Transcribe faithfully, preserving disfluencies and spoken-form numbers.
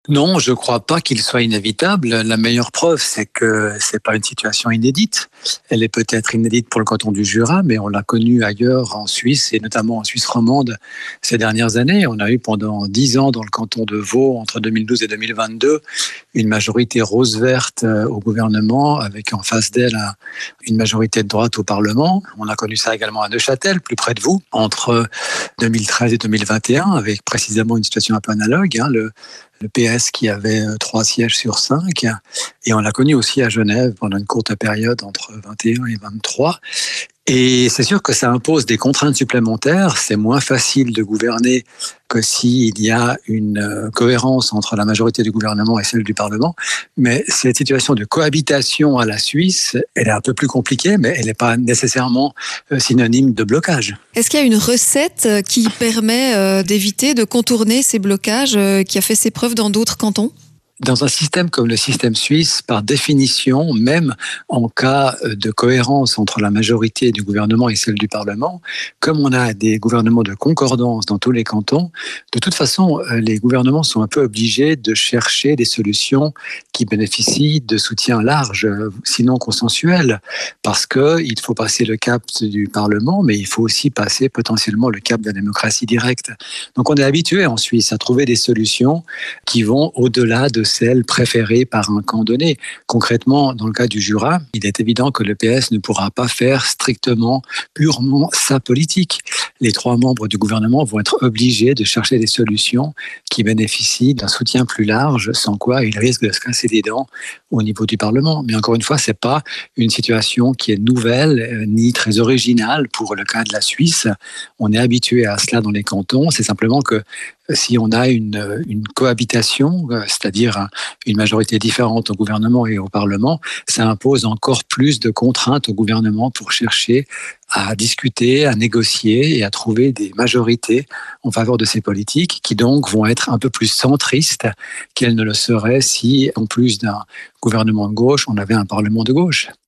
Non, je ne crois pas qu'il soit inévitable. La meilleure preuve, c'est que c'est pas une situation inédite. Elle est peut-être inédite pour le canton du Jura, mais on l'a connue ailleurs en Suisse et notamment en Suisse romande ces dernières années. On a eu pendant dix ans dans le canton de Vaud, entre deux mille douze et deux mille vingt-deux, une majorité rose-verte au gouvernement avec en face d'elle un, une majorité de droite au Parlement. On a connu ça également à Neuchâtel, plus près de vous, entre deux mille treize et deux mille vingt et un, avec précisément une situation un peu analogue. Hein, le, le P S qui avait trois sièges sur cinq, et on l'a connu aussi à Genève pendant une courte période entre vingt et un et vingt-trois. Et c'est sûr que ça impose des contraintes supplémentaires. C'est moins facile de gouverner que s'il y a une cohérence entre la majorité du gouvernement et celle du Parlement. Mais cette situation de cohabitation à la Suisse, elle est un peu plus compliquée, mais elle n'est pas nécessairement synonyme de blocage. Est-ce qu'il y a une recette qui permet d'éviter de contourner ces blocages, qui a fait ses preuves dans d'autres cantons ? Dans un système comme le système suisse, par définition, même en cas de cohérence entre la majorité du gouvernement et celle du Parlement, comme on a des gouvernements de concordance dans tous les cantons, de toute façon, les gouvernements sont un peu obligés de chercher des solutions qui bénéficient de soutien large, sinon consensuel, parce qu'il faut passer le cap du Parlement, mais il faut aussi passer potentiellement le cap de la démocratie directe. Donc on est habitué en Suisse à trouver des solutions qui vont au-delà de celle préférée par un camp donné. Concrètement, dans le cas du Jura, il est évident que le P S ne pourra pas faire strictement, purement sa politique. Les trois membres du gouvernement vont être obligés de chercher des solutions qui bénéficient d'un soutien plus large, sans quoi ils risquent de se casser les dents au niveau du Parlement. Mais encore une fois, c'est pas une situation qui est nouvelle ni très originale pour le cas de la Suisse. On est habitué à cela dans les cantons. C'est simplement que si on a une, une cohabitation, c'est-à-dire une majorité différente au gouvernement et au Parlement, ça impose encore plus de contraintes au gouvernement pour chercher à discuter, à négocier et à trouver des majorités en faveur de ces politiques qui donc vont être un peu plus centristes qu'elles ne le seraient si, en plus d'un gouvernement de gauche, on avait un Parlement de gauche.